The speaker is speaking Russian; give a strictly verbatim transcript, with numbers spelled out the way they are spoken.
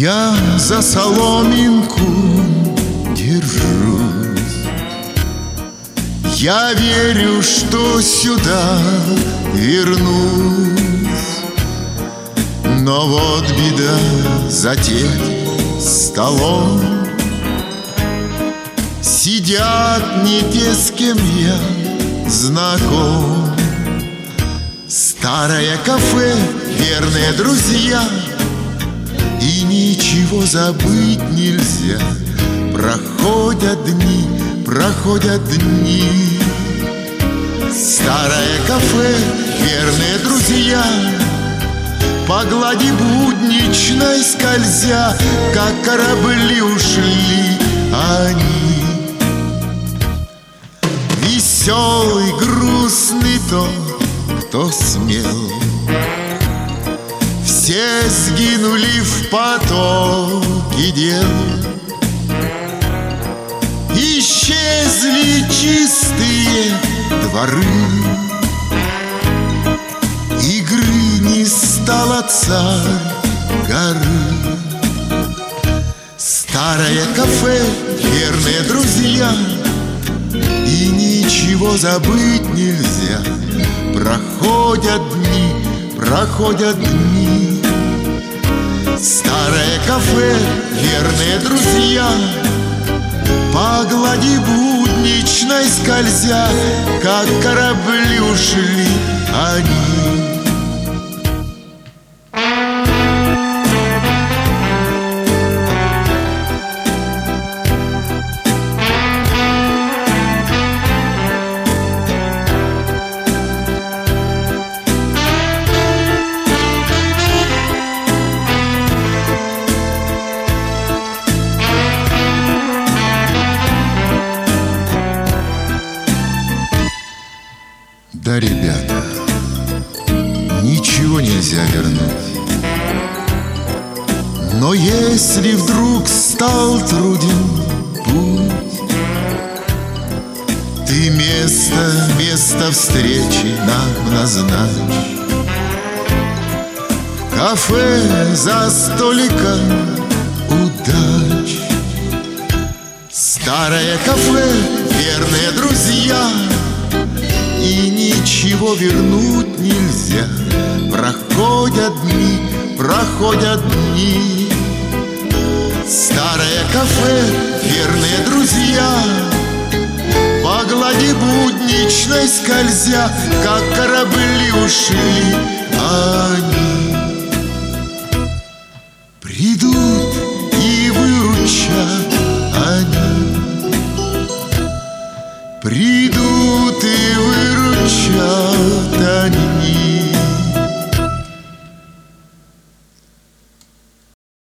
Я за соломинку держусь. Я верю, что сюда вернусь. Но вот беда за тем столом. Сидят не те, с кем я знаком. Старое кафе, верные друзья, и ничего забыть нельзя. Проходят дни, проходят дни. Старое кафе, верные друзья, по глади будничной скользя, как корабли ушли они. Веселый, грустный тот, кто смел. Все сгинули в потоке дел. Исчезли чистые дворы. Игры не стало царь горы. Старое кафе, верные друзья, и ничего забыть нельзя. Проходят дни, проходят дни. Старое кафе, верные друзья, по глади будничной скользя, как корабли ушли они. Да, ребята, ничего нельзя вернуть. Но если вдруг стал труден путь, ты место, место встречи нам назначь. В кафе за столиком удач. Старое кафе, верные друзья, и ничего вернуть нельзя. Проходят дни, проходят дни. Старое кафе, верные друзья, по глади будничной скользя, как корабли ушли они. Придут